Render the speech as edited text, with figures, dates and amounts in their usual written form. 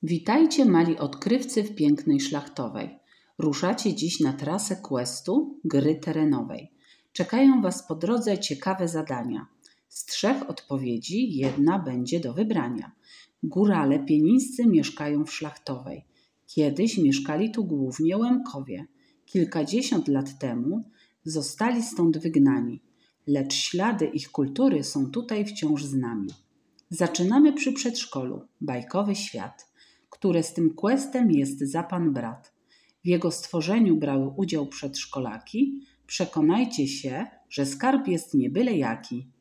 Witajcie mali odkrywcy w pięknej Szlachtowej. Ruszacie dziś na trasę questu gry terenowej. Czekają Was po drodze ciekawe zadania. Z 3 odpowiedzi jedna będzie do wybrania. Górale pienińscy mieszkają w Szlachtowej. Kiedyś mieszkali tu głównie Łemkowie. Kilkadziesiąt lat temu zostali stąd wygnani, lecz ślady ich kultury są tutaj wciąż z nami. Zaczynamy przy przedszkolu, bajkowy świat, które z tym questem jest za pan brat. W jego stworzeniu brały udział przedszkolaki. Przekonajcie się, że skarb jest nie byle jaki.